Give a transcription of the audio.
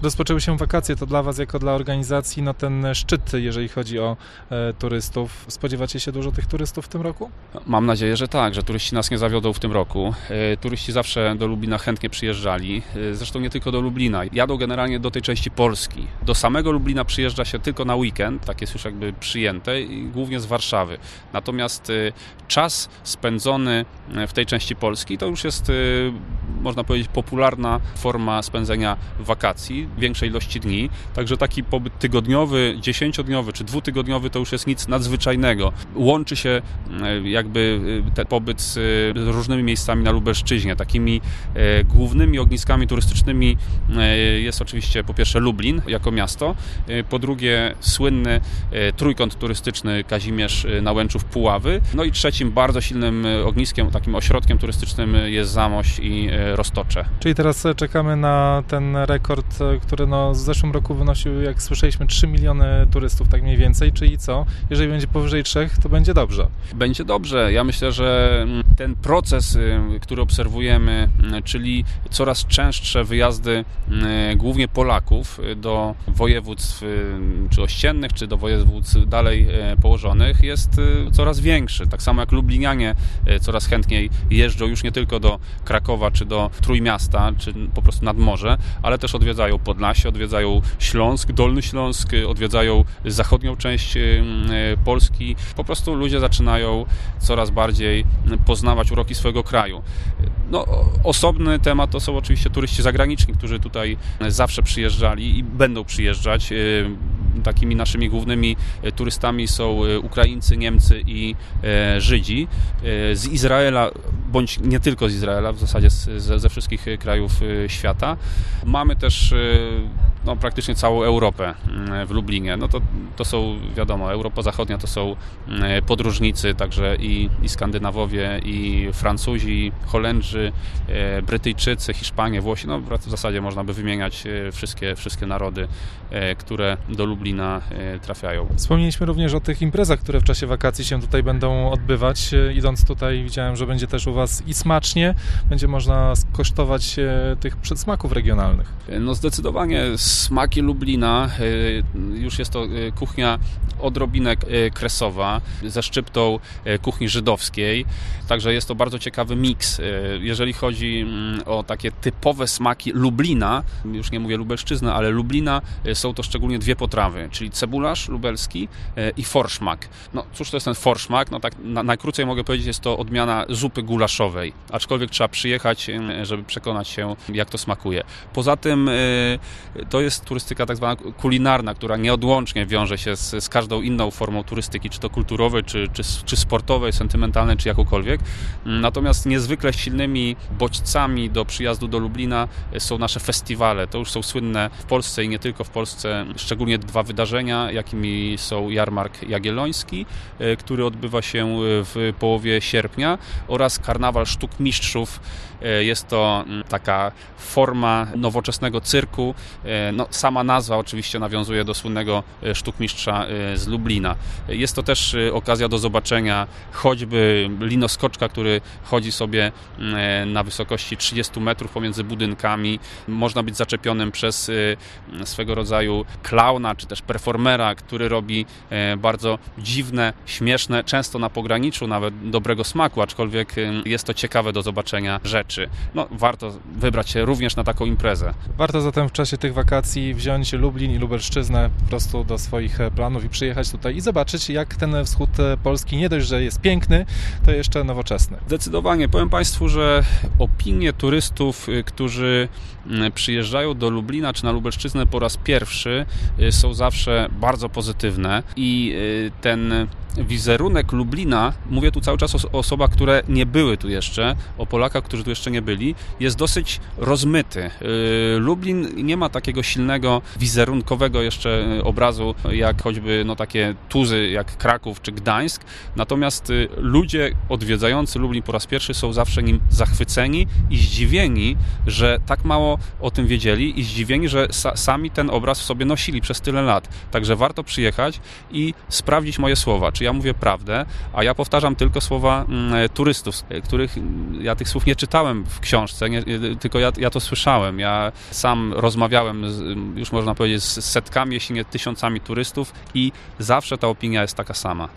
Rozpoczęły się wakacje, to dla Was jako dla organizacji ten szczyt, jeżeli chodzi o turystów. Spodziewacie się dużo tych turystów w tym roku? Mam nadzieję, że tak, że turyści nas nie zawiodą w tym roku. Turyści zawsze do Lublina chętnie przyjeżdżali, zresztą nie tylko do Lublina. Jadą generalnie do tej części Polski. Do samego Lublina przyjeżdża się tylko na weekend, tak jest już jakby przyjęte, i głównie z Warszawy. Natomiast czas spędzony w tej części Polski to już jest, można powiedzieć, popularna forma spędzenia wakacji, większej ilości dni. Także taki pobyt tygodniowy, 10-dniowy czy 2-tygodniowy to już jest nic nadzwyczajnego. Łączy się jakby ten pobyt z różnymi miejscami na Lubelszczyźnie. Takimi głównymi ogniskami turystycznymi jest oczywiście po pierwsze Lublin jako miasto, po drugie słynny trójkąt turystyczny Kazimierz, Nałęczów, Puławy. No i trzecim bardzo silnym ogniskiem, takim ośrodkiem turystycznym jest Zamość i Roztocze. Czyli teraz czekamy na ten rekord, który w zeszłym roku wynosił, jak słyszeliśmy, 3 miliony turystów, tak mniej więcej. Czyli co? Jeżeli będzie powyżej 3, to będzie dobrze. Będzie dobrze. Ja myślę, że ten proces, który obserwujemy, czyli coraz częstsze wyjazdy głównie Polaków do województw czy ościennych, czy do województw dalej położonych, jest coraz większy. Tak samo jak lublinianie coraz chętniej jeżdżą już nie tylko do Krakowa, czy do Trójmiasta, czy po prostu nad morze, ale też odwiedzają Podlasie, odwiedzają Śląsk, Dolny Śląsk, odwiedzają zachodnią część Polski. Po prostu ludzie zaczynają coraz bardziej poznawać uroki swojego kraju. Osobny temat to są oczywiście turyści zagraniczni, którzy tutaj zawsze przyjeżdżali i będą przyjeżdżać. Takimi naszymi głównymi turystami są Ukraińcy, Niemcy i Żydzi z Izraela, bądź nie tylko z Izraela, w zasadzie ze wszystkich krajów świata. Mamy też praktycznie całą Europę w Lublinie. To są, wiadomo, Europa Zachodnia to są podróżnicy, także i Skandynawowie, i Francuzi, Holendrzy, Brytyjczycy, Hiszpanie, Włosi. W zasadzie można by wymieniać wszystkie narody, które do Lublina trafiają. Wspomnieliśmy również o tych imprezach, które w czasie wakacji się tutaj będą odbywać. Idąc tutaj widziałem, że będzie też u Was i smacznie, będzie można skosztować tych przedsmaków regionalnych. Zdecydowanie smaki Lublina, już jest to kuchnia odrobinek kresowa ze szczyptą kuchni żydowskiej, także jest to bardzo ciekawy miks. Jeżeli chodzi o takie typowe smaki Lublina, już nie mówię Lubelszczyzny, ale Lublina, są to szczególnie dwie potrawy, czyli cebularz lubelski i forszmak. Cóż to jest ten forszmak? Tak najkrócej mogę powiedzieć, jest to odmiana zupy gulaszowej, aczkolwiek trzeba przyjechać, żeby przekonać się, jak to smakuje. Poza tym to jest turystyka tak zwana kulinarna, która nieodłącznie wiąże się z każdą inną formą turystyki, czy to kulturowej, czy sportowej, sentymentalnej, czy jakąkolwiek. Natomiast niezwykle silnymi bodźcami do przyjazdu do Lublina są nasze festiwale. To już są słynne w Polsce i nie tylko w Polsce, szczególnie dwa wydarzenia, jakimi są Jarmark Jagielloński, który odbywa się w połowie sierpnia, oraz Karnawal Sztuk Mistrzów. Jest to taka forma nowoczesnego cyrku. Sama nazwa oczywiście nawiązuje do słynnego sztukmistrza z Lublina. Jest to też okazja do zobaczenia choćby linoskoczka, który chodzi sobie na wysokości 30 metrów pomiędzy budynkami. Można być zaczepionym przez swego rodzaju klauna, czy też performera, który robi bardzo dziwne, śmieszne, często na pograniczu nawet dobrego smaku, aczkolwiek jest to ciekawe do zobaczenia rzeczy. Warto wybrać się również na taką imprezę. Warto zatem w czasie tych wakacji wziąć Lublin i Lubelszczyznę po prostu do swoich planów i przyjechać tutaj i zobaczyć, jak ten wschód Polski nie dość, że jest piękny, to jeszcze nowoczesny. Zdecydowanie. Powiem Państwu, że opinie turystów, którzy przyjeżdżają do Lublina czy na Lubelszczyznę po raz pierwszy, są zawsze bardzo pozytywne i ten wizerunek Lublina, mówię tu cały czas o osobach, które nie były tu jeszcze, o Polakach, którzy tu jeszcze nie byli, jest dosyć rozmyty. Lublin nie ma takiego silnego wizerunkowego jeszcze obrazu, jak choćby takie tuzy jak Kraków czy Gdańsk, natomiast ludzie odwiedzający Lublin po raz pierwszy są zawsze nim zachwyceni i zdziwieni, że tak mało o tym wiedzieli i zdziwieni, że sami ten obraz w sobie nosili przez tyle lat. Także warto przyjechać i sprawdzić moje słowa, czy ja mówię prawdę, a ja powtarzam tylko słowa turystów, których ja tych słów nie czytałem w książce, tylko ja to słyszałem. Ja sam rozmawiałem, już można powiedzieć, z setkami, jeśli nie tysiącami turystów i zawsze ta opinia jest taka sama.